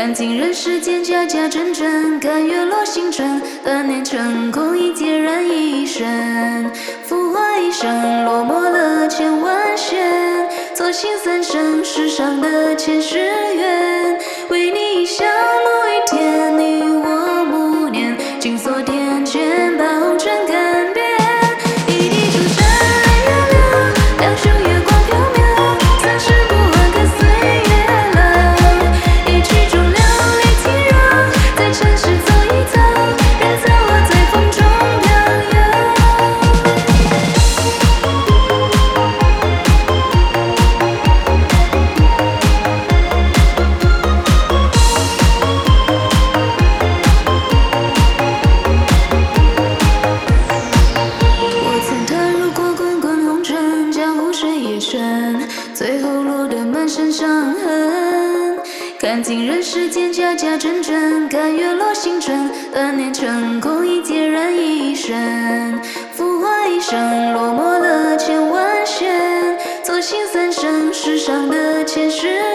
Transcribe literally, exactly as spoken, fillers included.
看尽人世间假假真真，看月落星辰，断念成空，已孑然一身。浮华一生，落寞了千万弦，错心三生，世上的前世缘，为你想某一天，你我暮年，紧锁天堑，把红尘看遍。一地朱砂泪月亮，两袖月光飘渺，三世不换，可岁月老。一曲终了，泪轻绕，在尘世走一遭，人造我在风中飘摇。我曾踏入过滚滚红尘，江湖谁也深，最后落得满身伤痕。看尽人世间假假真真，看月落星辰，断念成空，已孑然一身。浮华一生，落寞了千万弦，错心三生，世上的前世